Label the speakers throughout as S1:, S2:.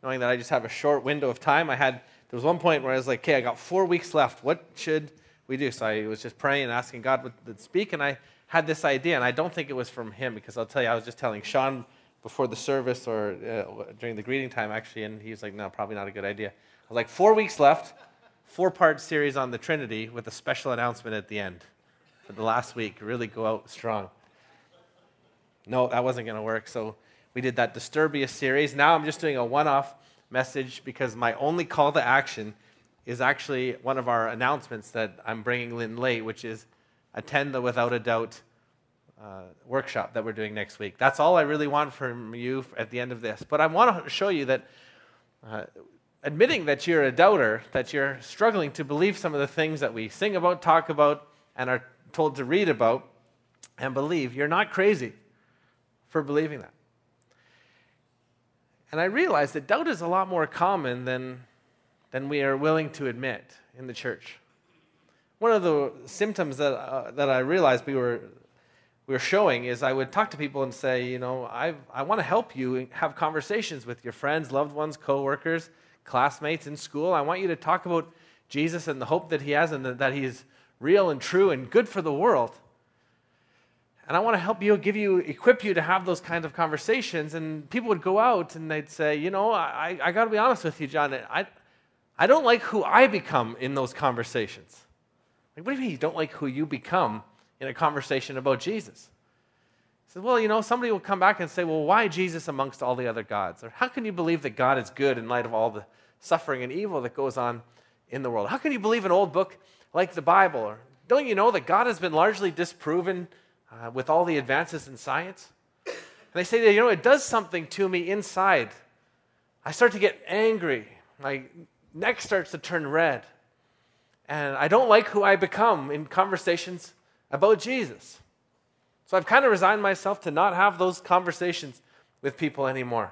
S1: knowing that I just have a short window of time. There was one point where I was like, okay, I got 4 weeks left. What should we do? So I was just praying and asking God what to speak, and I had this idea, and I don't think it was from him, because I'll tell you, I was just telling Sean before the service or during the greeting time, actually, and he was like, no, probably not a good idea. I was like, 4 weeks left, 4-part series on the Trinity with a special announcement at the end for the last week. Really go out strong. No, that wasn't going to work, so we did that Disturbius series. Now I'm just doing a one-off message because my only call to action is actually one of our announcements that I'm bringing in late, which is attend the Without a Doubt workshop that we're doing next week. That's all I really want from you at the end of this. But I want to show you that admitting that you're a doubter, that you're struggling to believe some of the things that we sing about, talk about, and are told to read about and believe, you're not crazy for believing that. And I realized that doubt is a lot more common than we are willing to admit in the church. One of the symptoms that I realized we were showing is I would talk to people and say, I want to help you have conversations with your friends, loved ones, coworkers, classmates in school. I want you to talk about Jesus and the hope that he has, and that he is real and true and good for the world. And I want to help you, equip you to have those kinds of conversations. And people would go out and they'd say, I got to be honest with you, John, I don't like who I become in those conversations. Like, what do you mean you don't like who you become in a conversation about Jesus? He said, well, somebody will come back and say, well, why Jesus amongst all the other gods? Or how can you believe that God is good in light of all the suffering and evil that goes on in the world? How can you believe an old book like the Bible? Or don't you know that God has been largely disproven with all the advances in science? And they say that, it does something to me inside. I start to get angry. My neck starts to turn red. And I don't like who I become in conversations about Jesus. So I've kind of resigned myself to not have those conversations with people anymore.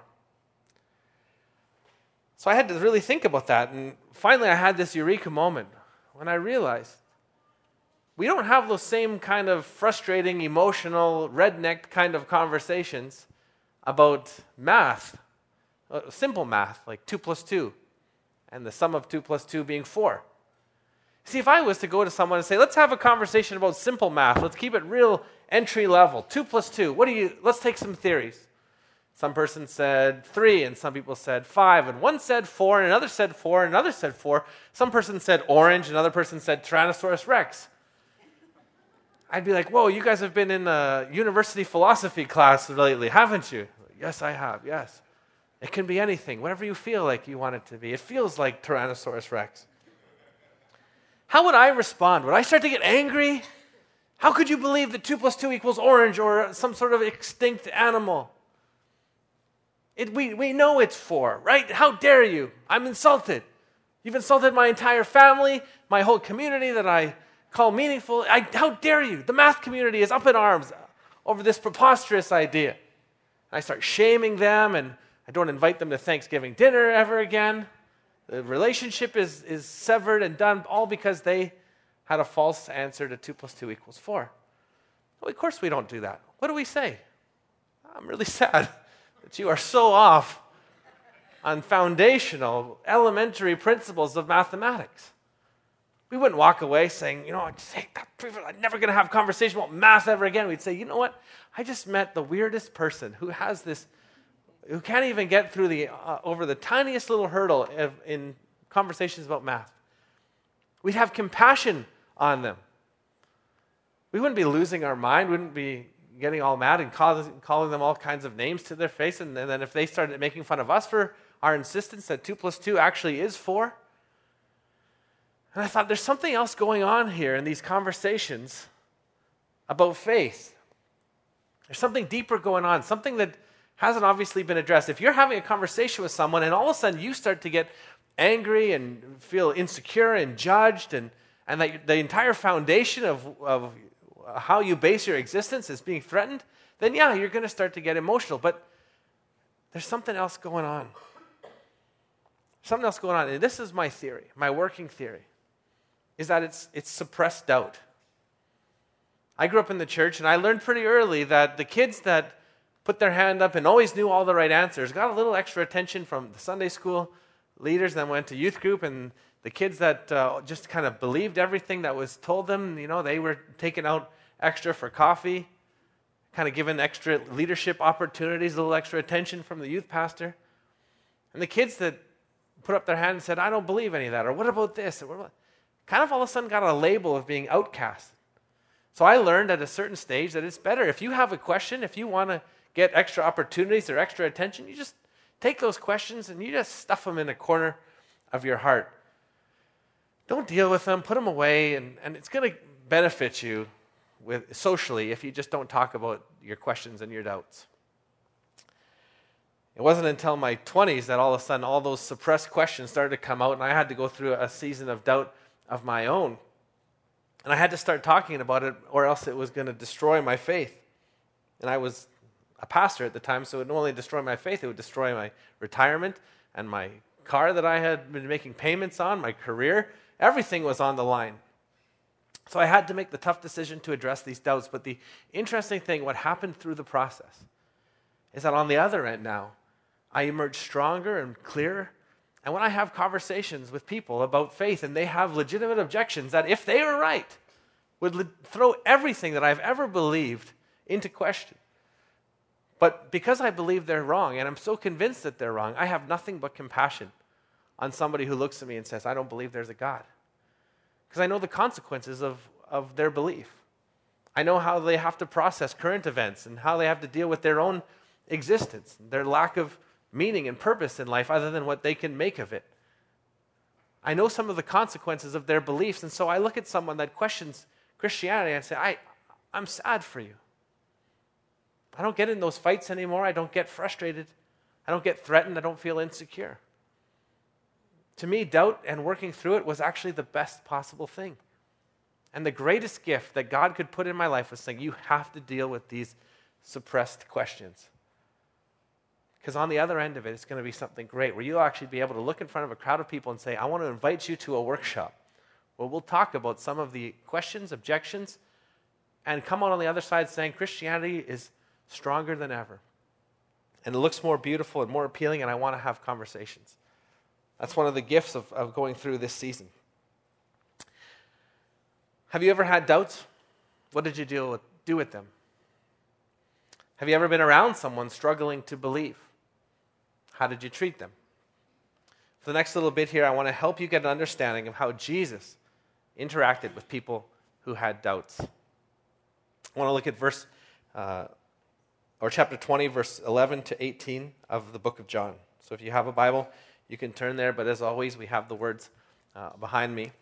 S1: So I had to really think about that. And finally I had this eureka moment when I realized we don't have those same kind of frustrating, emotional, redneck kind of conversations about math, simple math, like 2 plus 2, and the sum of 2 plus 2 being 4. See, if I was to go to someone and say, let's have a conversation about simple math, let's keep it real entry level, 2 plus 2, let's take some theories. Some person said 3, and some people said 5, and one said 4, and another said 4, and another said 4. Some person said orange, another person said Tyrannosaurus Rex. I'd be like, whoa, you guys have been in a university philosophy class lately, haven't you? Yes, I have, yes. It can be anything, whatever you feel like you want it to be. It feels like Tyrannosaurus Rex. How would I respond? Would I start to get angry? How could you believe that 2 plus 2 equals orange or some sort of extinct animal? We know it's 4, right? How dare you? I'm insulted. You've insulted my entire family, my whole community that I call meaningful. How dare you? The math community is up in arms over this preposterous idea. And I start shaming them, and I don't invite them to Thanksgiving dinner ever again. The relationship is severed and done, all because they had a false answer to 2 plus 2 equals 4. Well, of course we don't do that. What do we say? I'm really sad that you are so off on foundational, elementary principles of mathematics. We wouldn't walk away saying, I just hate that. I'm never going to have a conversation about math ever again. We'd say, you know what? I just met the weirdest person who can't even get through over the tiniest little hurdle in conversations about math. We'd have compassion on them. We wouldn't be losing our mind. We wouldn't be getting all mad and calling them all kinds of names to their face. And then if they started making fun of us for our insistence that 2 plus 2 actually is 4. And I thought, there's something else going on here in these conversations about faith. There's something deeper going on, something that hasn't obviously been addressed. If you're having a conversation with someone and all of a sudden you start to get angry and feel insecure and judged, and that the entire foundation of how you base your existence is being threatened, then yeah, you're going to start to get emotional. But there's something else going on. Something else going on. And this is my theory, my working theory, is that it's suppressed doubt. I grew up in the church, and I learned pretty early that the kids that put their hand up and always knew all the right answers, got a little extra attention from the Sunday school leaders, then went to youth group, and the kids that just kind of believed everything that was told them, they were taking out extra for coffee, kind of given extra leadership opportunities, a little extra attention from the youth pastor. And the kids that put up their hand and said, I don't believe any of that, or what about this? Kind of all of a sudden got a label of being outcast. So I learned at a certain stage that it's better if you have a question, if you want to get extra opportunities or extra attention, you just take those questions and you just stuff them in a corner of your heart. Don't deal with them, put them away, and it's going to benefit you socially if you just don't talk about your questions and your doubts. It wasn't until my 20s that all of a sudden all those suppressed questions started to come out, and I had to go through a season of doubt of my own. And I had to start talking about it, or else it was going to destroy my faith. And I was a pastor at the time, so it would not only destroy my faith, it would destroy my retirement and my car that I had been making payments on, my career. Everything was on the line. So I had to make the tough decision to address these doubts. But the interesting thing, what happened through the process, is that on the other end now, I emerged stronger and clearer. And when I have conversations with people about faith and they have legitimate objections that if they were right, would throw everything that I've ever believed into question. But because I believe they're wrong, and I'm so convinced that they're wrong, I have nothing but compassion on somebody who looks at me and says, I don't believe there's a God. Because I know the consequences of their belief. I know how they have to process current events and how they have to deal with their own existence, their lack of meaning and purpose in life other than what they can make of it. I know some of the consequences of their beliefs, and so I look at someone that questions Christianity and say, I'm sad for you. I don't get in those fights anymore. I don't get frustrated. I don't get threatened. I don't feel insecure. To me, doubt and working through it was actually the best possible thing. And the greatest gift that God could put in my life was saying, you have to deal with these suppressed questions. Because on the other end of it, it's going to be something great where you'll actually be able to look in front of a crowd of people and say, I want to invite you to a workshop where we'll talk about some of the questions, objections, and come out on the other side saying Christianity is stronger than ever. And it looks more beautiful and more appealing, and I want to have conversations. That's one of the gifts of going through this season. Have you ever had doubts? What did you do with them? Have you ever been around someone struggling to believe? How did you treat them? For the next little bit here, I want to help you get an understanding of how Jesus interacted with people who had doubts. I want to look at chapter 20, verse 11 to 18 of the book of John. So if you have a Bible, you can turn there, but as always, we have the words behind me.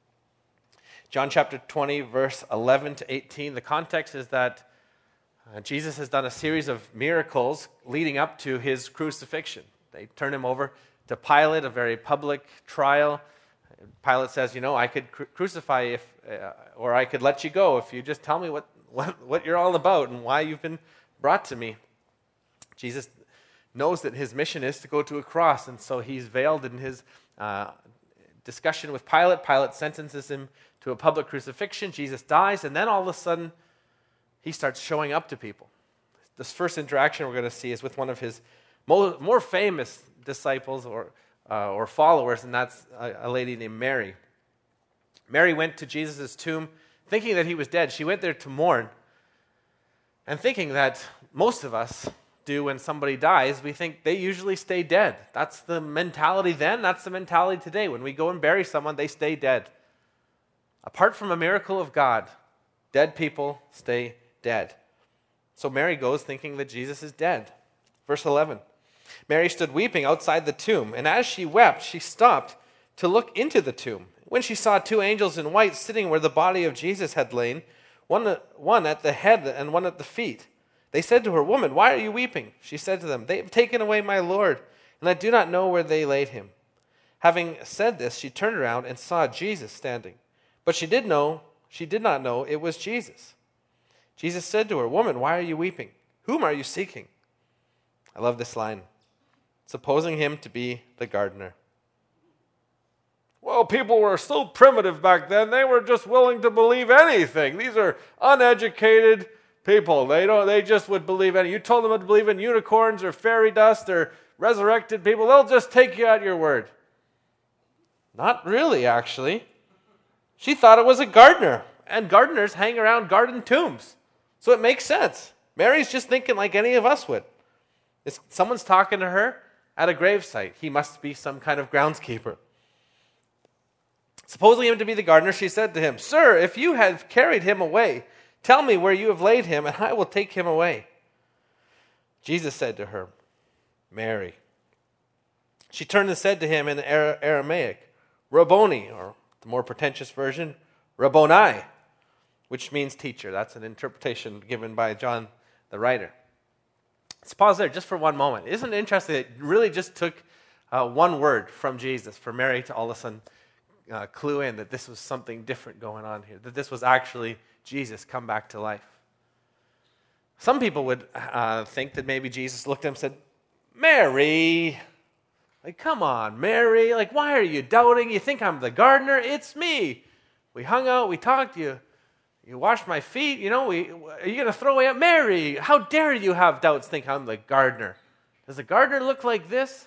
S1: John chapter 20, verse 11 to 18. The context is that Jesus has done a series of miracles leading up to his crucifixion. They turn him over to Pilate, a very public trial. Pilate says, I could crucify you or I could let you go if you just tell me what you're all about and why you've been brought to me. Jesus knows that his mission is to go to a cross, and so he's veiled in his discussion with Pilate. Pilate sentences him to a public crucifixion. Jesus dies, and then all of a sudden, he starts showing up to people. This first interaction we're going to see is with one of his more famous disciples or followers, and that's a lady named Mary. Mary went to Jesus' tomb thinking that he was dead. She went there to mourn, and thinking that most of us do when somebody dies, we think they usually stay dead. That's the mentality then, that's the mentality today. When we go and bury someone, they stay dead. Apart from a miracle of God, dead people stay dead. So Mary goes thinking that Jesus is dead. Verse 11. Mary stood weeping outside the tomb, and as she wept, she stopped to look into the tomb. When she saw two angels in white sitting where the body of Jesus had lain, one at the head and one at the feet. They said to her, "Woman, why are you weeping?" She said to them, "They have taken away my Lord, and I do not know where they laid him." Having said this, she turned around and saw Jesus standing. But she did not know it was Jesus. Jesus said to her, "Woman, why are you weeping? Whom are you seeking?" I love this line. Supposing him to be the gardener. Well, people were so primitive back then, they were just willing to believe anything. These are uneducated people. They just would believe in it. You told them to believe in unicorns or fairy dust or resurrected people. They'll just take you at your word. Not really, actually. She thought it was a gardener, and gardeners hang around garden tombs. So it makes sense. Mary's just thinking like any of us would. Someone's talking to her at a gravesite. He must be some kind of groundskeeper. Supposing him to be the gardener, she said to him, "Sir, if you have carried him away, tell me where you have laid him, and I will take him away." Jesus said to her, "Mary." She turned and said to him in Aramaic, "Rabboni," or the more pretentious version, Rabboni, which means teacher. That's an interpretation given by John the writer. Let's pause there just for one moment. Isn't it interesting that it really just took one word from Jesus for Mary to all of a sudden clue in that this was something different going on here, that this was actually Jesus come back to life. Some people would think that maybe Jesus looked at him and said, "Mary, like, come on, Mary, like, why are you doubting? You think I'm the gardener? It's me. We hung out, we talked, you washed my feet, are you going to throw away Mary? How dare you have doubts, think I'm the gardener? Does the gardener look like this?"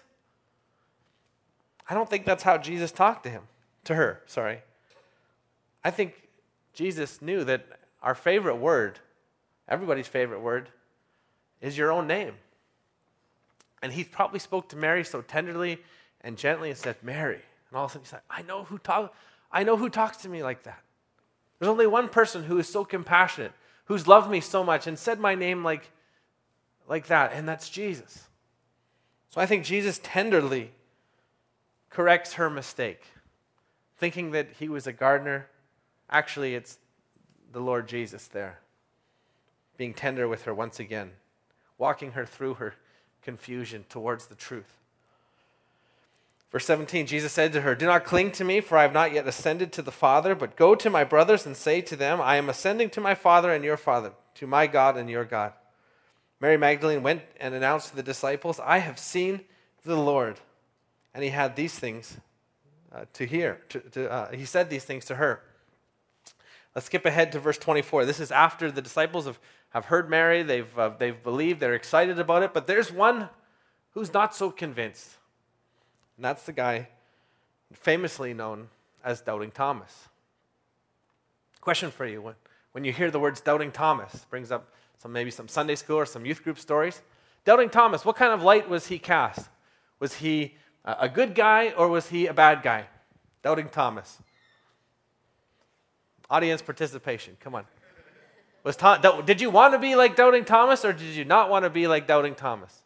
S1: I don't think that's how Jesus talked to her. I think Jesus knew that our favorite word, everybody's favorite word, is your own name. And he probably spoke to Mary so tenderly and gently and said, "Mary." And all of a sudden he said, I know who talks to me like that. There's only one person who is so compassionate, who's loved me so much and said my name like that, and that's Jesus. So I think Jesus tenderly corrects her mistake, thinking that he was a gardener. Actually, it's the Lord Jesus there, being tender with her once again, walking her through her confusion towards the truth. Verse 17, Jesus said to her, "Do not cling to me, for I have not yet ascended to the Father, but go to my brothers and say to them, I am ascending to my Father and your Father, to my God and your God." Mary Magdalene went and announced to the disciples, "I have seen the Lord." And he had these things he said these things to her. Let's skip ahead to verse 24. This is after the disciples have heard Mary, they've believed, they're excited about it, but there's one who's not so convinced. And that's the guy famously known as Doubting Thomas. Question for you. When you hear the words Doubting Thomas, brings up maybe some Sunday school or some youth group stories. Doubting Thomas, what kind of light was he cast? Was he a good guy or was he a bad guy? Doubting Thomas. Audience participation, come on. Did you want to be like Doubting Thomas or did you not want to be like Doubting Thomas?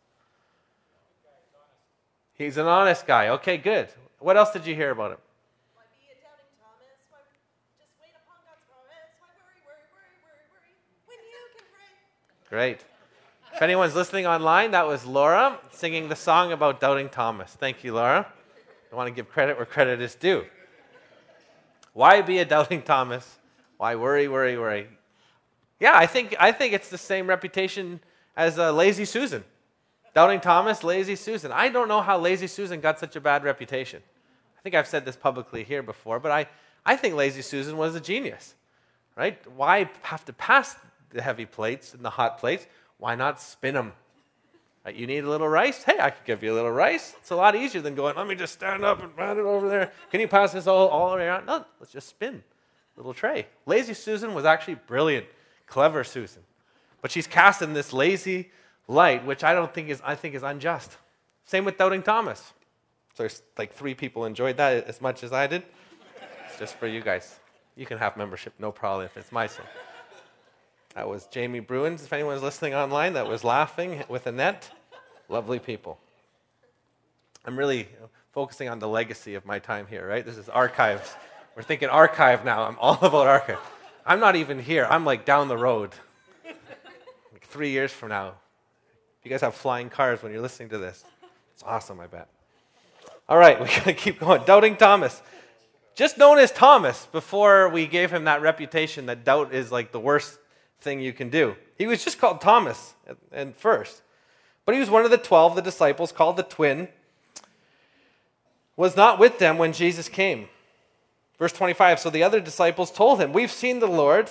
S1: He's an honest guy. Okay, good. What else did you hear about him?
S2: Why be a Doubting Thomas? Why just wait upon God's promise? Why worry when you can pray?
S1: Great. If anyone's listening online, that was Laura singing the song about Doubting Thomas. Thank you, Laura. I want to give credit where credit is due. Why be a Doubting Thomas? Why worry? Yeah, I think it's the same reputation as Lazy Susan. Doubting Thomas, Lazy Susan. I don't know how Lazy Susan got such a bad reputation. I think I've said this publicly here before, but I think Lazy Susan was a genius, right? Why have to pass the heavy plates and the hot plates? Why not spin them? Right, you need a little rice? Hey, I could give you a little rice. It's a lot easier than going, let me just stand up and run it over there. Can you pass this all around? No, let's just spin a little tray. Lazy Susan was actually brilliant, clever Susan. But she's cast in this lazy light, which I think is unjust. Same with Doubting Thomas. So there's like 3 people enjoyed that as much as I did. It's just for you guys. You can have membership, no problem if it's my son. That was Jamie Bruins, if anyone's listening online, that was laughing with Annette. Lovely people. I'm really focusing on the legacy of my time here, right? This is archives. We're thinking archive now. I'm all about archive. I'm not even here. I'm like down the road. Like 3 years from now. You guys have flying cars when you're listening to this. It's awesome, I bet. All right, we got to keep going. Doubting Thomas. Just known as Thomas before we gave him that reputation that doubt is like the worst thing you can do. He was just called Thomas at first. But he was one of the 12, the disciples, called the twin, was not with them when Jesus came. Verse 25, so the other disciples told him, "We've seen the Lord."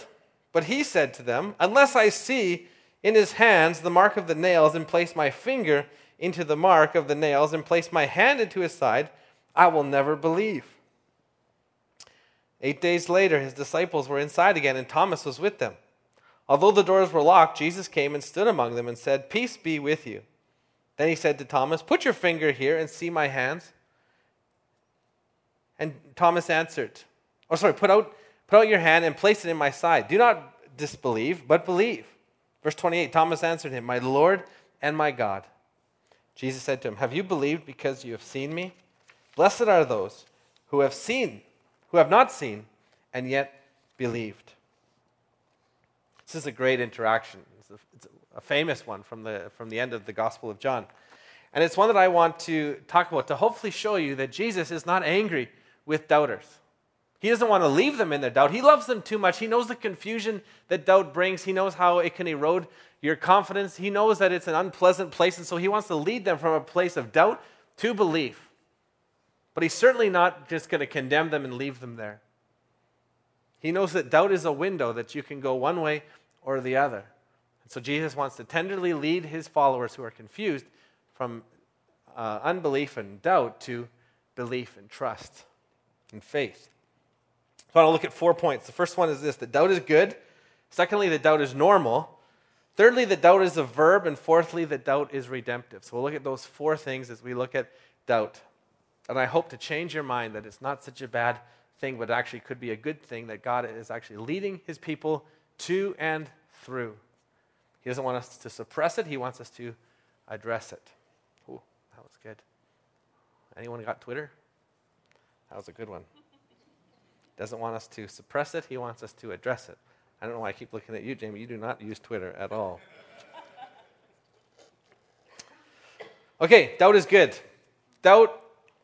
S1: But he said to them, "Unless I see in his hands the mark of the nails, and place my finger into the mark of the nails, and place my hand into his side, I will never believe." 8 days later, his disciples were inside again, and Thomas was with them. Although the doors were locked, Jesus came and stood among them and said, "Peace be with you." Then he said to Thomas, "Put your finger here and see my hands." And Thomas answered, put out your hand and place it in my side. Do not disbelieve, but believe. Verse 28, Thomas answered him, "My Lord and my God." Jesus said to him, "Have you believed because you have seen me? Blessed are those who have not seen, and yet believed." This is a great interaction. It's a famous one from the end of the Gospel of John. And it's one that I want to talk about to hopefully show you that Jesus is not angry with doubters. He doesn't want to leave them in their doubt. He loves them too much. He knows the confusion that doubt brings. He knows how it can erode your confidence. He knows that it's an unpleasant place, and so he wants to lead them from a place of doubt to belief. But he's certainly not just going to condemn them and leave them there. He knows that doubt is a window that you can go one way or the other. And so Jesus wants to tenderly lead his followers who are confused from unbelief and doubt to belief and trust and faith. So I want to look at 4 points. The first one is this: that doubt is good. Secondly, that doubt is normal. Thirdly, that doubt is a verb. And fourthly, that doubt is redemptive. So we'll look at those 4 things as we look at doubt. And I hope to change your mind that it's not such a bad thing, but actually could be a good thing, that God is actually leading his people to and through. He doesn't want us to suppress it. He wants us to address it. Ooh, that was good. Anyone got Twitter? That was a good one. Doesn't want us to suppress it. He wants us to address it. I don't know why I keep looking at you, Jamie. You do not use Twitter at all. Okay, doubt is good. Doubt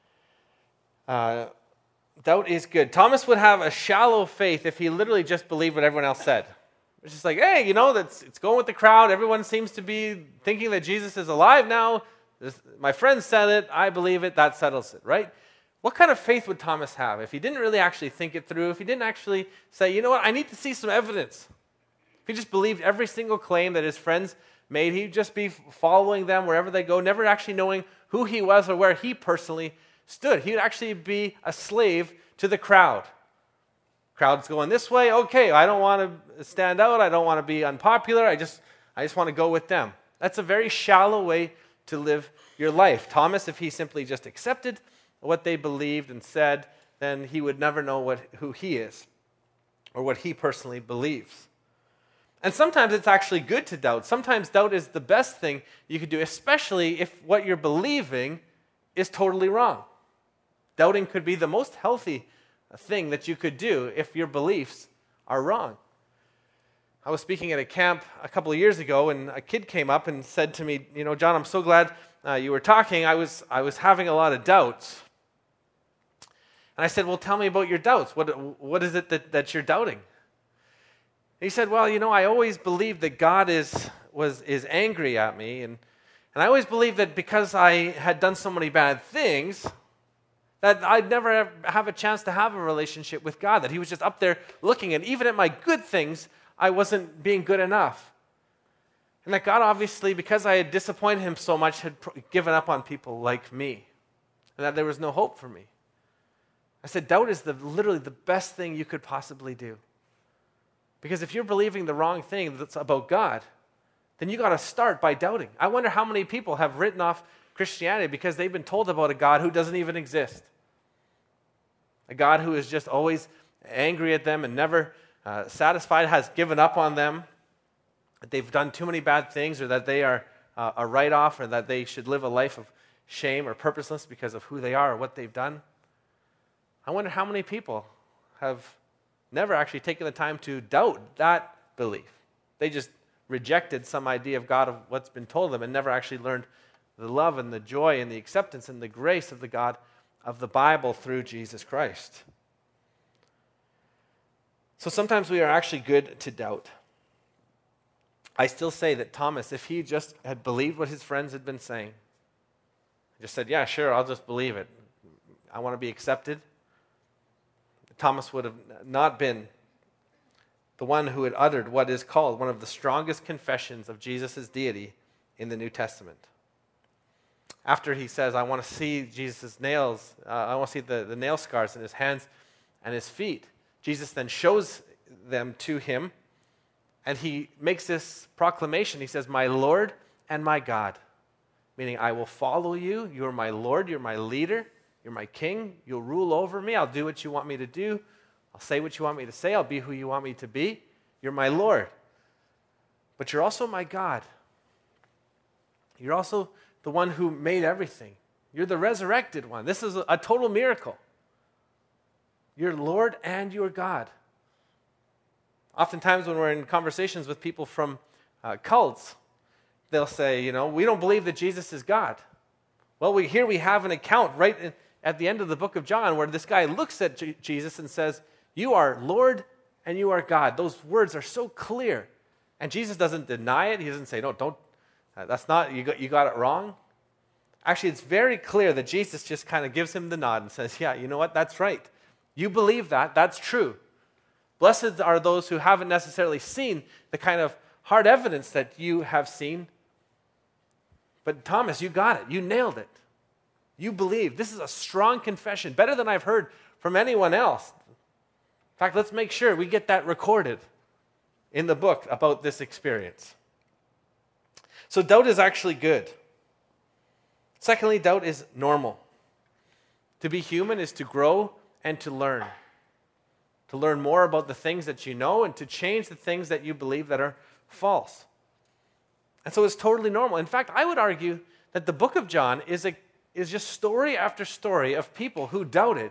S1: is good. Thomas would have a shallow faith if he literally just believed what everyone else said. It's just like, hey, it's going with the crowd. Everyone seems to be thinking that Jesus is alive now. My friend said it. I believe it. That settles it, right? What kind of faith would Thomas have if he didn't really actually think it through, if he didn't actually say, you know what, I need to see some evidence? If he just believed every single claim that his friends made, he'd just be following them wherever they go, never actually knowing who he was or where he personally stood. He would actually be a slave to the crowd. Crowd's going this way, okay, I don't want to stand out, I don't want to be unpopular, I just want to go with them. That's a very shallow way to live your life. Thomas, if he simply just accepted what they believed and said, then he would never know who he is or what he personally believes. And sometimes it's actually good to doubt. Sometimes doubt is the best thing you could do, especially if what you're believing is totally wrong. Doubting could be the most healthy thing that you could do if your beliefs are wrong. I was speaking at a camp a couple of years ago, and a kid came up and said to me, John, I'm so glad you were talking. I was having a lot of doubts. And I said, well, tell me about your doubts. What is it that you're doubting? He said, well, I always believed that God is angry at me, and I always believed that because I had done so many bad things, that I'd never have a chance to have a relationship with God, that he was just up there looking, and even at my good things, I wasn't being good enough. And that God obviously, because I had disappointed him so much, had given up on people like me, and that there was no hope for me. I said, doubt is literally the best thing you could possibly do. Because if you're believing the wrong thing that's about God, then you got to start by doubting. I wonder how many people have written off Christianity because they've been told about a God who doesn't even exist. A God who is just always angry at them and never satisfied, has given up on them, that they've done too many bad things, or that they are a write-off, or that they should live a life of shame or purposeless because of who they are or what they've done. I wonder how many people have never actually taken the time to doubt that belief. They just rejected some idea of God, of what's been told them, and never actually learned the love and the joy and the acceptance and the grace of the God of the Bible through Jesus Christ. So sometimes we are actually good to doubt. I still say that Thomas, if he just had believed what his friends had been saying, just said, yeah, sure, I'll just believe it. I want to be accepted. Thomas would have not been the one who had uttered what is called one of the strongest confessions of Jesus' deity in the New Testament. After he says, I want to see Jesus' nails, I want to see the nail scars in his hands and his feet, Jesus then shows them to him, and he makes this proclamation. He says, my Lord and my God, meaning I will follow you. You're my Lord, you're my leader, you're my king. You'll rule over me. I'll do what you want me to do. I'll say what you want me to say. I'll be who you want me to be. You're my Lord. But you're also my God. You're also the one who made everything. You're the resurrected one. This is a total miracle. You're Lord and you're God. Oftentimes when we're in conversations with people from cults, they'll say, we don't believe that Jesus is God. Well, here we have an account right at the end of the book of John where this guy looks at Jesus and says, you are Lord and you are God. Those words are so clear. And Jesus doesn't deny it. He doesn't say, no, don't. That's not, you got it wrong. Actually, it's very clear that Jesus just kind of gives him the nod and says, yeah, you know what? That's right. You believe that. That's true. Blessed are those who haven't necessarily seen the kind of hard evidence that you have seen. But Thomas, you got it. You nailed it. You believe. This is a strong confession, better than I've heard from anyone else. In fact, let's make sure we get that recorded in the book about this experience. So doubt is actually good. Secondly, doubt is normal. To be human is to grow and to learn. To learn more about the things that you know and to change the things that you believe that are false. And so it's totally normal. In fact, I would argue that the book of John is just story after story of people who doubted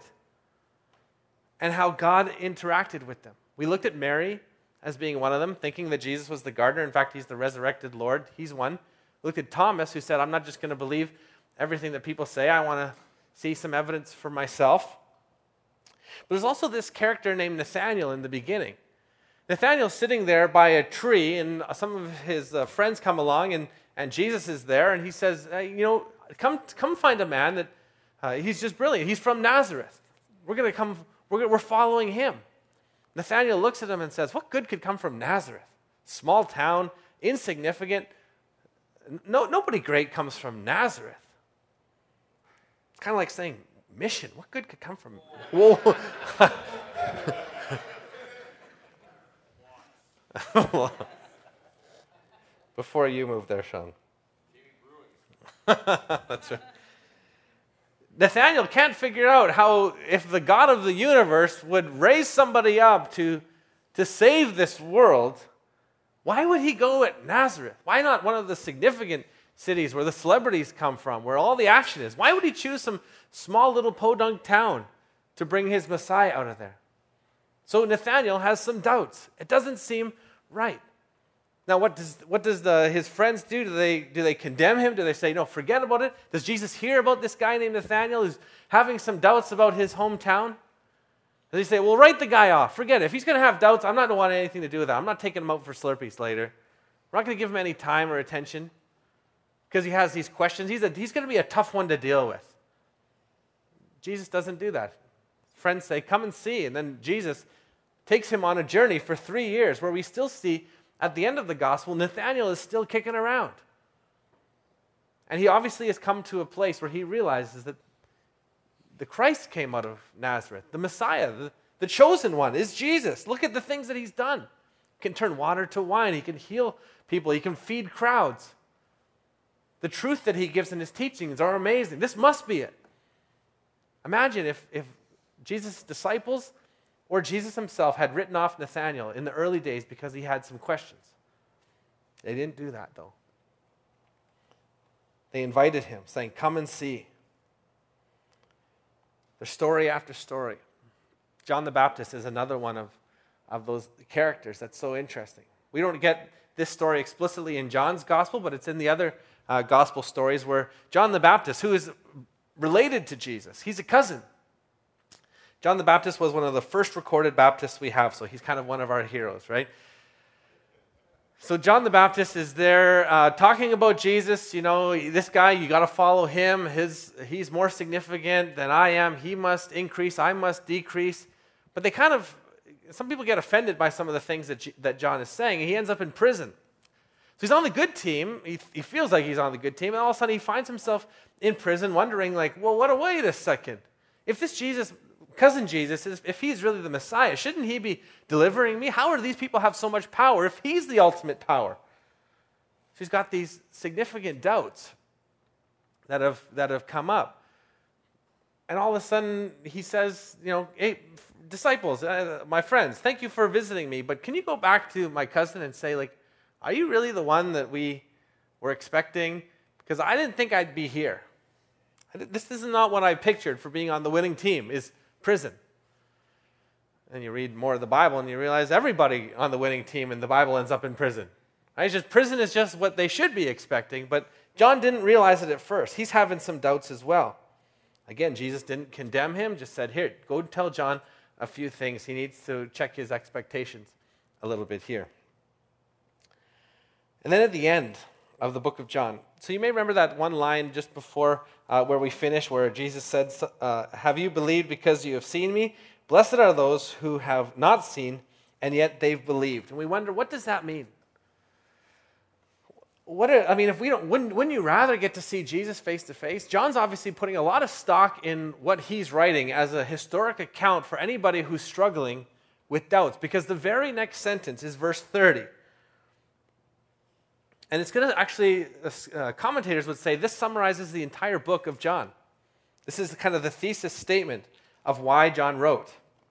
S1: and how God interacted with them. We looked at Mary as being one of them, thinking that Jesus was the gardener. In fact, he's the resurrected Lord. He's one. We looked at Thomas, who said, I'm not just going to believe everything that people say. I want to see some evidence for myself. But there's also this character named Nathanael in the beginning. Nathanael's sitting there by a tree, and some of his friends come along, and Jesus is there, and he says, come find a man that he's just brilliant. He's from Nazareth. We're following him. Nathanael looks at him and says, what good could come from Nazareth? Small town, insignificant. Nobody great comes from Nazareth. It's kind of like saying, mission. What good could come from? Whoa. Before you move there, Sean. That's right. Nathanael can't figure out how, if the God of the universe would raise somebody up to save this world, why would he go at Nazareth? Why not one of the significant cities where the celebrities come from, where all the action is? Why would he choose some small little podunk town to bring his Messiah out of there? So Nathanael has some doubts. It doesn't seem right. Now, what does his friends do? Do they condemn him? Do they say, no, forget about it? Does Jesus hear about this guy named Nathanael who's having some doubts about his hometown? Does he say, well, write the guy off. Forget it. If he's going to have doubts, I'm not going to want anything to do with that. I'm not taking him out for Slurpees later. We're not going to give him any time or attention because he has these questions. He's going to be a tough one to deal with. Jesus doesn't do that. Friends say, come and see. And then Jesus takes him on a journey for 3 years where we still see at the end of the gospel, Nathanael is still kicking around. And he obviously has come to a place where he realizes that the Christ came out of Nazareth. The Messiah, the chosen one, is Jesus. Look at the things that he's done. He can turn water to wine. He can heal people. He can feed crowds. The truth that he gives in his teachings are amazing. This must be it. Imagine if Jesus' disciples or Jesus himself had written off Nathanael in the early days because he had some questions. They didn't do that, though. They invited him, saying, come and see. There's story after story. John the Baptist is another one of those characters that's so interesting. We don't get this story explicitly in John's gospel, but it's in the other gospel stories where John the Baptist, who is related to Jesus, he's a cousin. John the Baptist was one of the first recorded Baptists we have, so he's kind of one of our heroes, right? So John the Baptist is there talking about Jesus. This guy, you got to follow him. He's more significant than I am. He must increase, I must decrease. But they kind of some people get offended by some of the things that John is saying, and he ends up in prison. So he's on the good team. He feels like he's on the good team, and all of a sudden he finds himself in prison wondering, like, well, wait a second. If this Jesus, cousin Jesus, if he's really the Messiah, shouldn't he be delivering me? How do these people have so much power if he's the ultimate power? So he's got these significant doubts that have come up. And all of a sudden he says, hey, disciples, my friends, thank you for visiting me, but can you go back to my cousin and say, like, are you really the one that we were expecting? Because I didn't think I'd be here. This is not what I pictured for being on the winning team, is prison. And you read more of the Bible and you realize everybody on the winning team in the Bible ends up in prison. Right? Prison is just what they should be expecting, but John didn't realize it at first. He's having some doubts as well. Again, Jesus didn't condemn him, just said, here, go tell John a few things. He needs to check his expectations a little bit here. And then at the end of the book of John, so you may remember that one line just before where we finish, where Jesus said, have you believed because you have seen me? Blessed are those who have not seen, and yet they've believed. And we wonder, what does that mean? If we don't, wouldn't you rather get to see Jesus face to face? John's obviously putting a lot of stock in what he's writing as a historic account for anybody who's struggling with doubts, because the very next sentence is verse 30. And it's going to actually, commentators would say, this summarizes the entire book of John. This is kind of the thesis statement of why John wrote.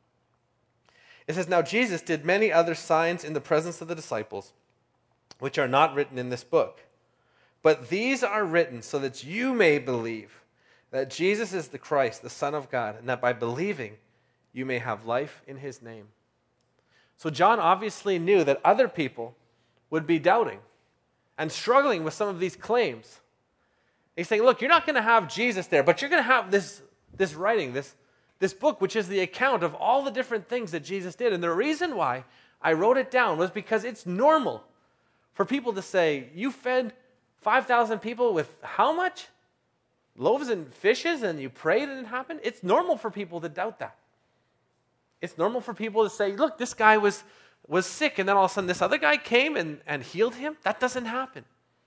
S1: It says, now Jesus did many other signs in the presence of the disciples, which are not written in this book. But these are written so that you may believe that Jesus is the Christ, the Son of God, and that by believing you may have life in his name. So John obviously knew that other people would be doubting and struggling with some of these claims. He's saying, look, you're not going to have Jesus there, but you're going to have this writing, this book, which is the account of all the different things that Jesus did. And the reason why I wrote it down was because it's normal for people to say, you fed 5,000 people with how much? Loaves and fishes, and you prayed and it happened? It's normal for people to doubt that. It's normal for people to say, look, this guy was sick, and then all of a sudden this other guy came and healed him. That doesn't happen.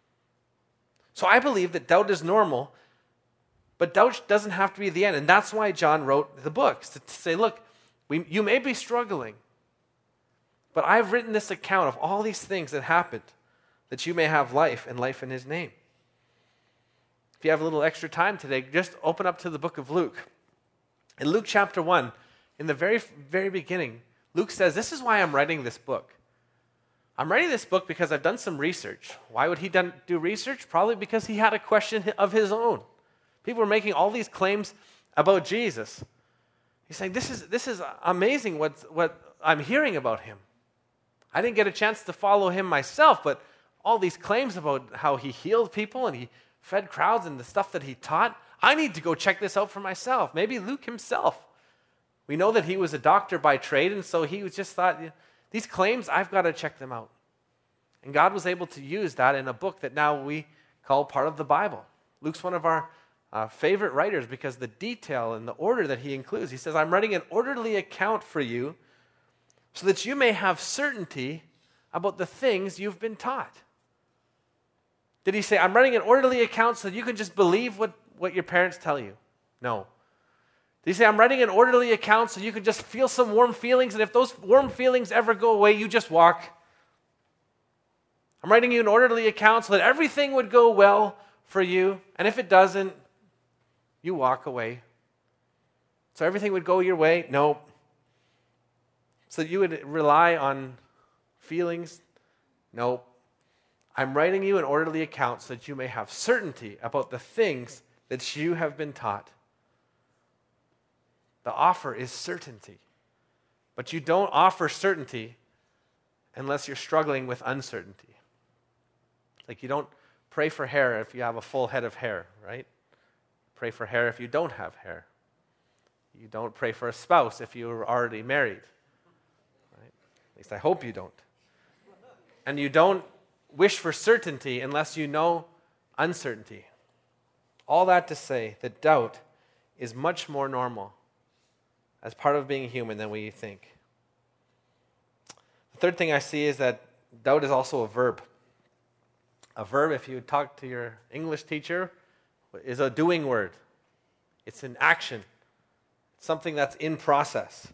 S1: So I believe that doubt is normal, but doubt doesn't have to be the end. And that's why John wrote the books, to say, look, you may be struggling, but I've written this account of all these things that happened, that you may have life and life in his name. If you have a little extra time today, just open up to the book of Luke. In Luke chapter 1, in the very, very beginning, Luke says, this is why I'm writing this book. I'm writing this book because I've done some research. Why would he do research? Probably because he had a question of his own. People were making all these claims about Jesus. He's saying, this is amazing what I'm hearing about him. I didn't get a chance to follow him myself, but all these claims about how he healed people and he fed crowds and the stuff that he taught, I need to go check this out for myself. Maybe Luke himself. We know that he was a doctor by trade, and so he just thought, these claims, I've got to check them out. And God was able to use that in a book that now we call part of the Bible. Luke's one of our favorite writers because the detail and the order that he includes. He says, I'm writing an orderly account for you so that you may have certainty about the things you've been taught. Did he say, I'm writing an orderly account so that you can just believe what your parents tell you? No. Did he say, I'm writing an orderly account so you can just feel some warm feelings, and if those warm feelings ever go away, you just walk? I'm writing you an orderly account so that everything would go well for you, and if it doesn't, you walk away. So everything would go your way? No. So you would rely on feelings? No. I'm writing you an orderly account so that you may have certainty about the things that you have been taught. The offer is certainty. But you don't offer certainty unless you're struggling with uncertainty. Like you don't pray for hair if you have a full head of hair, right? Pray for hair if you don't have hair. You don't pray for a spouse if you're already married. Right? At least I hope you don't. And you don't wish for certainty unless you know uncertainty. All that to say that doubt is much more normal as part of being human than we think. The third thing I see is that doubt is also a verb. A verb, if you talk to your English teacher, is a doing word. It's an action. It's something that's in process.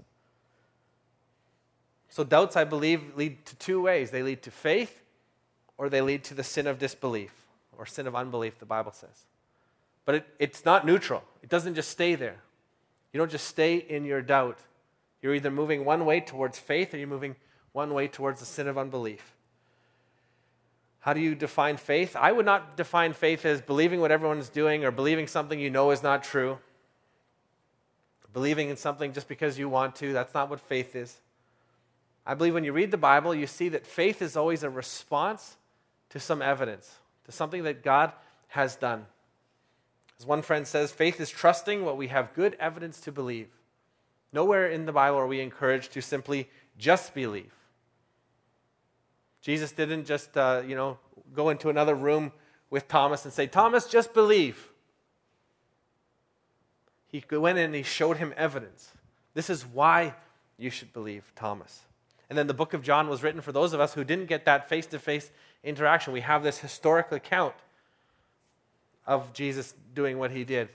S1: So doubts, I believe, lead to two ways. They lead to faith, or they lead to the sin of disbelief, or sin of unbelief, the Bible says. But it's not neutral. It doesn't just stay there. You don't just stay in your doubt. You're either moving one way towards faith, or you're moving one way towards the sin of unbelief. How do you define faith? I would not define faith as believing what everyone's doing or believing something you know is not true. Believing in something just because you want to. That's not what faith is. I believe when you read the Bible, you see that faith is always a response to some evidence, to something that God has done. As one friend says, faith is trusting what we have good evidence to believe. Nowhere in the Bible are we encouraged to simply just believe. Jesus didn't just, go into another room with Thomas and say, Thomas, just believe. He went in and he showed him evidence. This is why you should believe, Thomas. And then the book of John was written for those of us who didn't get that face-to-face interaction. We have this historic account of Jesus doing what he did.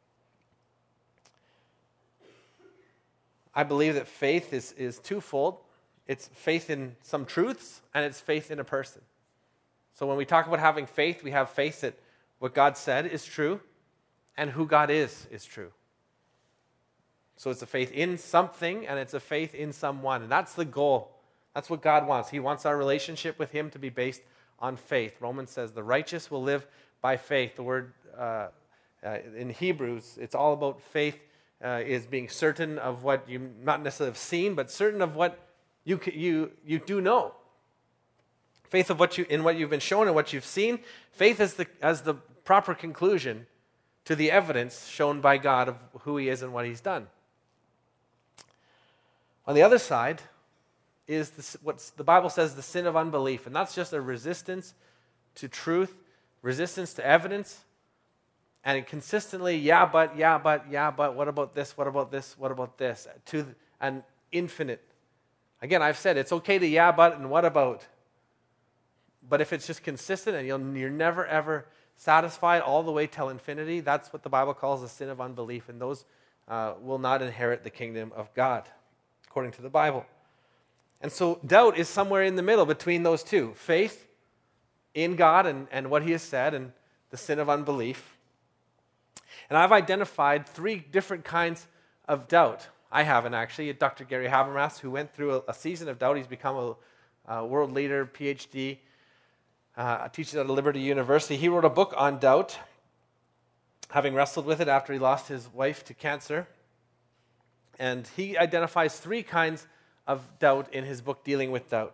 S1: I believe that faith is twofold. It's faith in some truths, and it's faith in a person. So when we talk about having faith, we have faith that what God said is true, and who God is true. So it's a faith in something, and it's a faith in someone. And that's the goal. That's what God wants. He wants our relationship with him to be based on faith. Romans says the righteous will live by faith. The word in Hebrews, it's all about faith is being certain of what you not necessarily have seen, but certain of what you do know. Faith of what you've been shown and what you've seen. Faith as the proper conclusion to the evidence shown by God of who he is and what he's done. On the other side is what the Bible says the sin of unbelief, and that's just a resistance to truth, resistance to evidence, and it consistently, yeah, but, what about this, what about this, what about this, to an infinite. Again, I've said it's okay to yeah, but, and what about. But if it's just consistent and you're never, ever satisfied all the way till infinity, that's what the Bible calls the sin of unbelief, and those will not inherit the kingdom of God, according to the Bible. And so doubt is somewhere in the middle between those two. Faith in God and what he has said, and the sin of unbelief. And I've identified 3 different kinds of doubt. I haven't actually. Dr. Gary Habermas, who went through a season of doubt. He's become a world leader, PhD, teaches at Liberty University. He wrote a book on doubt, having wrestled with it after he lost his wife to cancer. And he identifies 3 kinds of doubt in his book, Dealing with Doubt.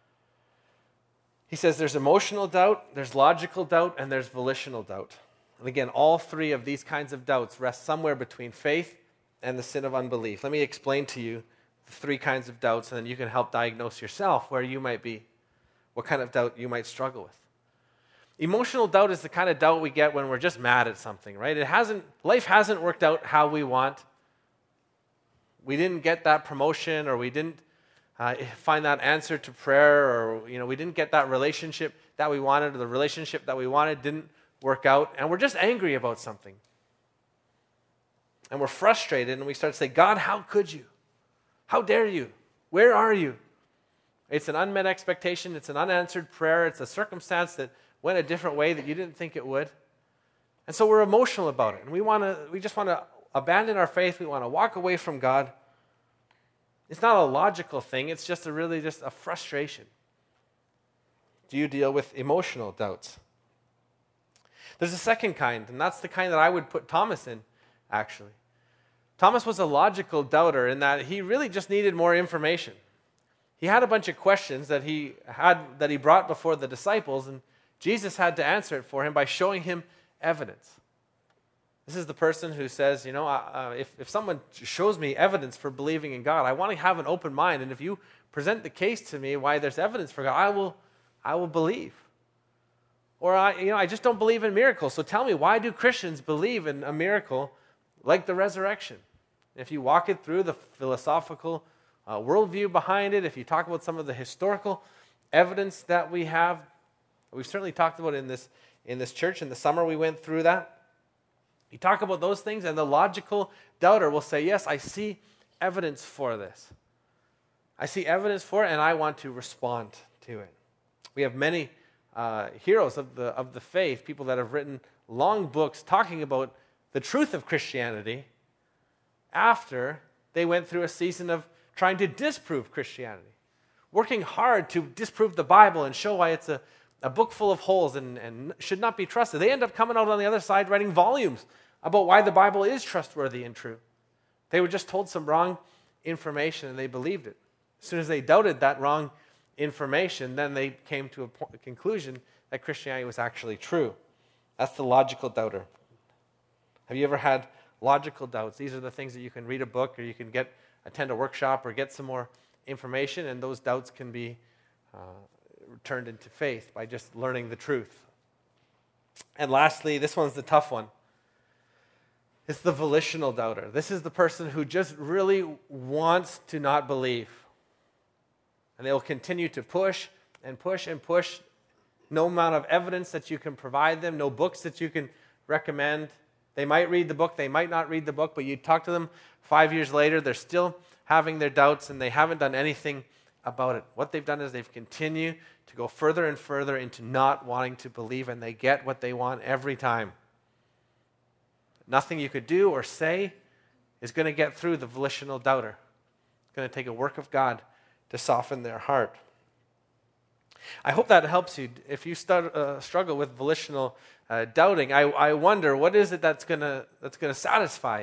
S1: He says there's emotional doubt, there's logical doubt, and there's volitional doubt. And again, all 3 of these kinds of doubts rest somewhere between faith and the sin of unbelief. Let me explain to you the 3 kinds of doubts, and then you can help diagnose yourself where you might be, what kind of doubt you might struggle with. Emotional doubt is the kind of doubt we get when we're just mad at something, right? Life hasn't worked out how we want. We didn't get that promotion, or we didn't find that answer to prayer, or we didn't get that relationship that we wanted, or the relationship that we wanted didn't work out, and we're just angry about something. And we're frustrated, and we start to say, God, how could you? How dare you? Where are you? It's an unmet expectation. It's an unanswered prayer. It's a circumstance that went a different way that you didn't think it would. And so we're emotional about it, and we just want to abandon our faith. We want to walk away from God. It's not a logical thing. It's just a frustration. Do you deal with emotional doubts? There's a second kind, and that's the kind that I would put Thomas in, actually. Thomas was a logical doubter in that he really just needed more information. He had a bunch of questions that he brought before the disciples, and Jesus had to answer it for him by showing him evidence. This is the person who says, if someone shows me evidence for believing in God, I want to have an open mind, and if you present the case to me why there's evidence for God, I will believe. Or I just don't believe in miracles. So tell me, why do Christians believe in a miracle like the resurrection? If you walk it through the philosophical worldview behind it, if you talk about some of the historical evidence that we have, we've certainly talked about in this church. In the summer, we went through that. You talk about those things, and the logical doubter will say, yes, I see evidence for this. I see evidence for it, and I want to respond to it. We have many heroes of the faith, people that have written long books talking about the truth of Christianity after they went through a season of trying to disprove Christianity, working hard to disprove the Bible and show why it's a book full of holes and should not be trusted. They end up coming out on the other side writing volumes about why the Bible is trustworthy and true. They were just told some wrong information and they believed it. As soon as they doubted that wrong information, then they came to a conclusion that Christianity was actually true. That's the logical doubter. Have you ever had logical doubts? These are the things that you can read a book or you can attend a workshop or get some more information, and those doubts can be turned into faith by just learning the truth. And lastly, this one's the tough one. It's the volitional doubter. This is the person who just really wants to not believe. And they will continue to push and push and push. No amount of evidence that you can provide them, no books that you can recommend. They might read the book, they might not read the book, but you talk to them 5 years later, they're still having their doubts and they haven't done anything about it. What they've done is they've continued to go further and further into not wanting to believe, and they get what they want every time. Nothing you could do or say is going to get through the volitional doubter. It's going to take a work of God to soften their heart. I hope that helps you. If you struggle with volitional doubting, I wonder, what is it that's going to satisfy?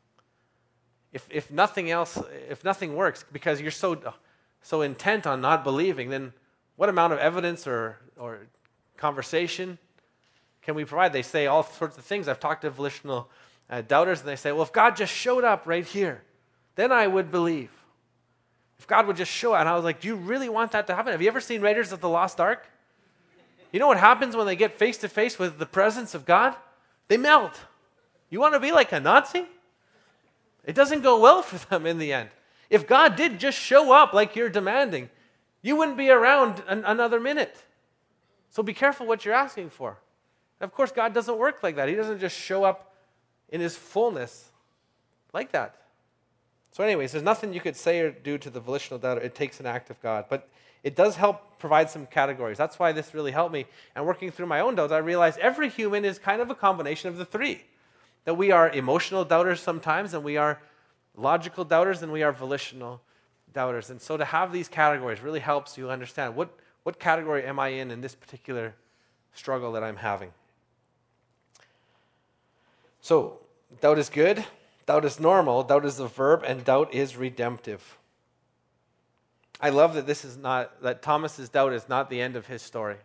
S1: If nothing else, if nothing works, because you're so intent on not believing, then what amount of evidence or conversation can we provide? They say all sorts of things. I've talked to volitional doubters, and they say, well, if God just showed up right here, then I would believe. If God would just show up. And I was like, do you really want that to happen? Have you ever seen Raiders of the Lost Ark? You know what happens when they get face to face with the presence of God? They melt. You want to be like a Nazi? It doesn't go well for them in the end. If God did just show up like you're demanding, you wouldn't be around another minute. So be careful what you're asking for. And of course, God doesn't work like that. He doesn't just show up in his fullness like that. So anyways, there's nothing you could say or do to the volitional doubter. It takes an act of God. But it does help provide some categories. That's why this really helped me. And working through my own doubts, I realized every human is kind of a combination of the three. That we are emotional doubters sometimes, and we are logical doubters, and we are volitional doubters. And so to have these categories really helps you understand what category am I in this particular struggle that I'm having. So, doubt is good, doubt is normal, doubt is a verb, and doubt is redemptive. I love that Thomas's doubt is not the end of his story.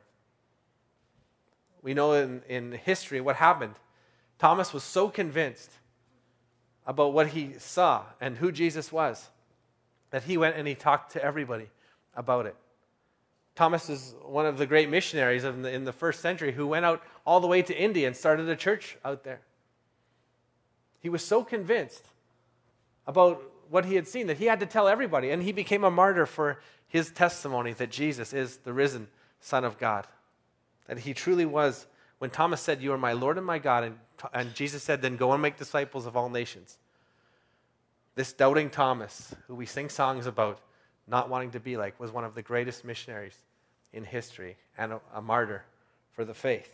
S1: We know in history what happened. Thomas was so convinced about what he saw and who Jesus was that he went and he talked to everybody about it. Thomas is one of the great missionaries in the first century who went out all the way to India and started a church out there. He was so convinced about what he had seen that he had to tell everybody, and he became a martyr for his testimony that Jesus is the risen Son of God. That he truly was, when Thomas said, "You are my Lord and my God," and Jesus said, "Then go and make disciples of all nations." This doubting Thomas, who we sing songs about not wanting to be like, was one of the greatest missionaries in history and a martyr for the faith.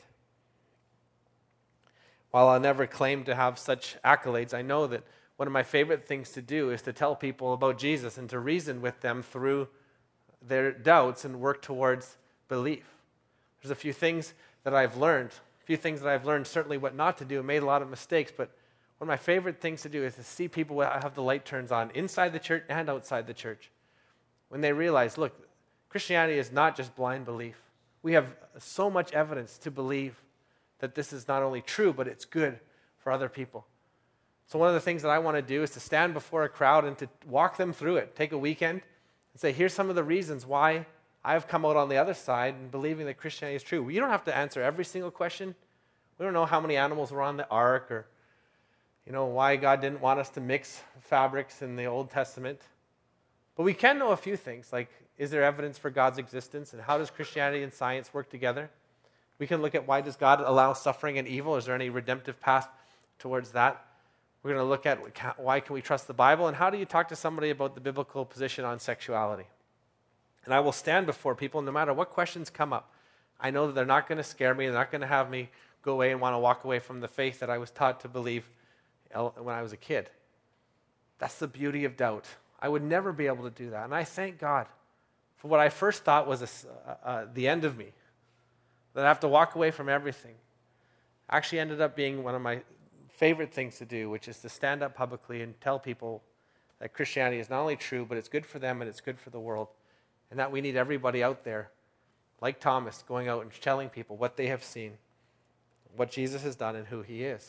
S1: While I'll never claim to have such accolades, I know that one of my favorite things to do is to tell people about Jesus and to reason with them through their doubts and work towards belief. There's a few things that I've learned, certainly what not to do, and made a lot of mistakes, but one of my favorite things to do is to see people have the light turns on inside the church and outside the church. When they realize, look, Christianity is not just blind belief. We have so much evidence to believe that this is not only true, but it's good for other people. So one of the things that I want to do is to stand before a crowd and to walk them through it. Take a weekend and say, here's some of the reasons why I've come out on the other side and believing that Christianity is true. You don't have to answer every single question. We don't know how many animals were on the ark, or why God didn't want us to mix fabrics in the Old Testament. But we can know a few things, like, is there evidence for God's existence, and how does Christianity and science work together? We can look at, why does God allow suffering and evil? Is there any redemptive path towards that? We're going to look at why can we trust the Bible, and how do you talk to somebody about the biblical position on sexuality? And I will stand before people no matter what questions come up. I know that they're not going to scare me. They're not going to have me go away and want to walk away from the faith that I was taught to believe when I was a kid. That's the beauty of doubt. I would never be able to do that. And I thank God for what I first thought was the end of me, that I have to walk away from everything. Actually ended up being one of my favorite things to do, which is to stand up publicly and tell people that Christianity is not only true, but it's good for them and it's good for the world. And that we need everybody out there, like Thomas, going out and telling people what they have seen, what Jesus has done, and who he is.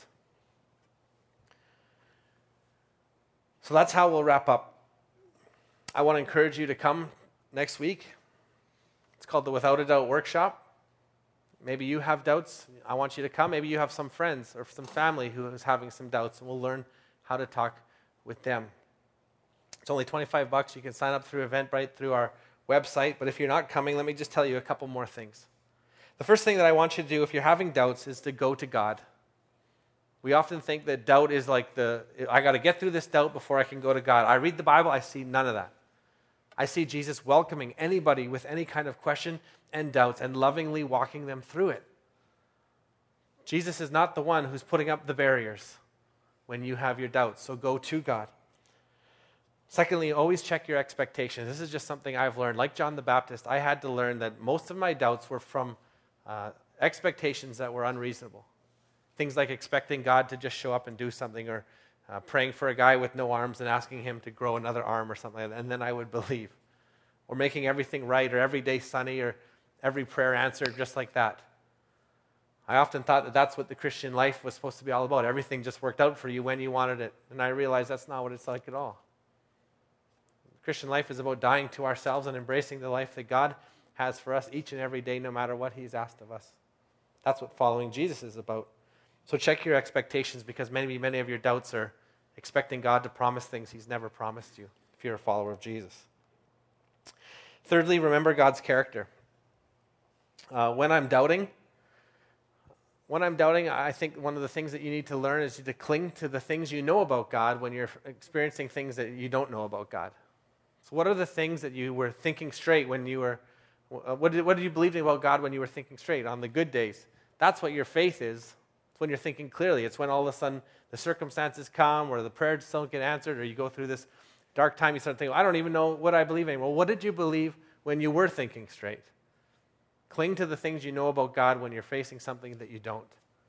S1: So that's how we'll wrap up. I want to encourage you to come next week. It's called the Without a Doubt Workshop. Maybe you have doubts. I want you to come. Maybe you have some friends or some family who is having some doubts, and we'll learn how to talk with them. It's only $25. You can sign up through Eventbrite, through our website. But if you're not coming, let me just tell you a couple more things. The first thing that I want you to do if you're having doubts is to go to God. We often think that doubt is like I got to get through this doubt before I can go to God. I read the Bible, I see none of that. I see Jesus welcoming anybody with any kind of question and doubts and lovingly walking them through it. Jesus is not the one who's putting up the barriers when you have your doubts, so go to God. Secondly, always check your expectations. This is just something I've learned. Like John the Baptist, I had to learn that most of my doubts were from expectations that were unreasonable. Things like expecting God to just show up and do something, or praying for a guy with no arms and asking him to grow another arm or something like that, and then I would believe. Or making everything right, or every day sunny, or every prayer answered just like that. I often thought that that's what the Christian life was supposed to be all about. Everything just worked out for you when you wanted it. And I realized that's not what it's like at all. The Christian life is about dying to ourselves and embracing the life that God has for us each and every day, no matter what he's asked of us. That's what following Jesus is about. So check your expectations, because many of your doubts are expecting God to promise things he's never promised you if you're a follower of Jesus. Thirdly, remember God's character. When I'm doubting, I think one of the things that you need to learn is to cling to the things you know about God when you're experiencing things that you don't know about God. So what are the things that you were thinking straight when you were, what did you believe about God when you were thinking straight on the good days? That's what your faith is. It's when you're thinking clearly. It's when all of a sudden the circumstances come, or the prayers don't get answered, or you go through this dark time, you start thinking, I don't even know what I believe anymore. Well, what did you believe when you were thinking straight? Cling to the things you know about God when you're facing something that you don't.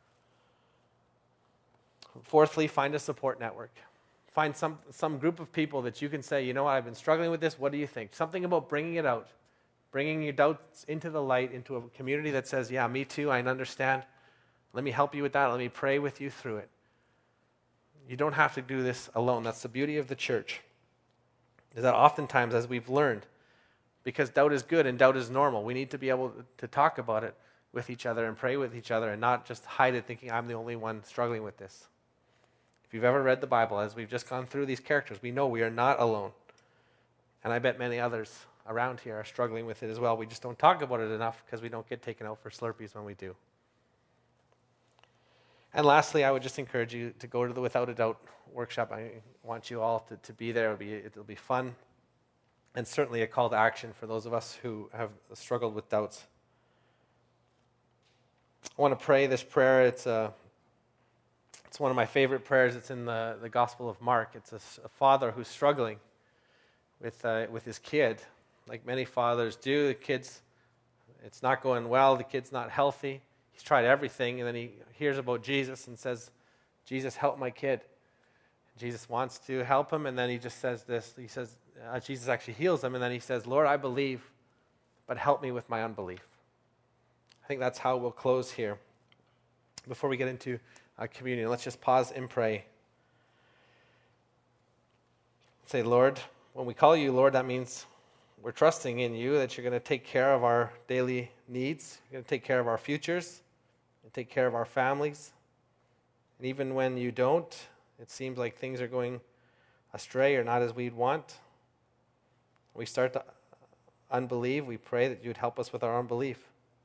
S1: Fourthly, find a support network. Find some group of people that you can say, you know what, I've been struggling with this, what do you think? Something about bringing it out, bringing your doubts into the light, into a community that says, yeah, me too, I understand. Let me help you with that. Let me pray with you through it. You don't have to do this alone. That's the beauty of the church, is that oftentimes, as we've learned, because doubt is good and doubt is normal, we need to be able to talk about it with each other and pray with each other, and not just hide it thinking I'm the only one struggling with this. If you've ever read the Bible, as we've just gone through these characters, we know we are not alone. And I bet many others around here are struggling with it as well. We just don't talk about it enough because we don't get taken out for Slurpees when we do. And lastly, I would just encourage you to go to the Without a Doubt workshop. I want you all to be there. It'll be fun, and certainly a call to action for those of us who have struggled with doubts. I want to pray this prayer. It's one of my favorite prayers. It's in the Gospel of Mark. It's a father who's struggling with his kid, like many fathers do. The kid's, it's not going well. The kid's not healthy. He's tried everything, and then he hears about Jesus and says, Jesus, help my kid. Jesus wants to help him, and then he just says this. He says, Jesus actually heals him, and then he says, Lord, I believe, but help me with my unbelief. I think that's how we'll close here. Before we get into communion, let's just pause and pray. Say, Lord, when we call you Lord, that means we're trusting in you that you're going to take care of our daily needs. You're going to take care of our futures and take care of our families. And even when you don't, it seems like things are going astray or not as we'd want. we start to unbelieve, we pray that you would help us with our unbelief.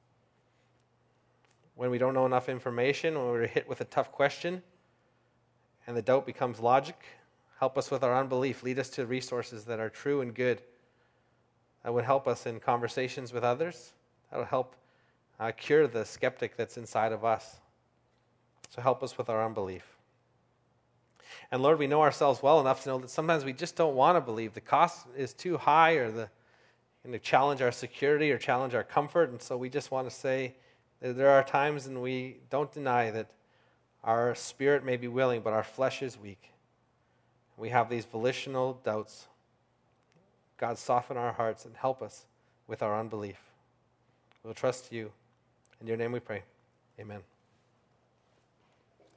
S1: When we don't know enough information, when we're hit with a tough question, and the doubt becomes logic, help us with our unbelief. Lead us to resources that are true and good, that would help us in conversations with others, that would help cure the skeptic that's inside of us. So help us with our unbelief. And Lord, we know ourselves well enough to know that sometimes we just don't want to believe. The cost is too high, or challenge our security or challenge our comfort, and so we just want to say that there are times when we don't deny that our spirit may be willing, but our flesh is weak. We have these volitional doubts. God, soften our hearts and help us with our unbelief. We'll trust you. In your name we pray. Amen.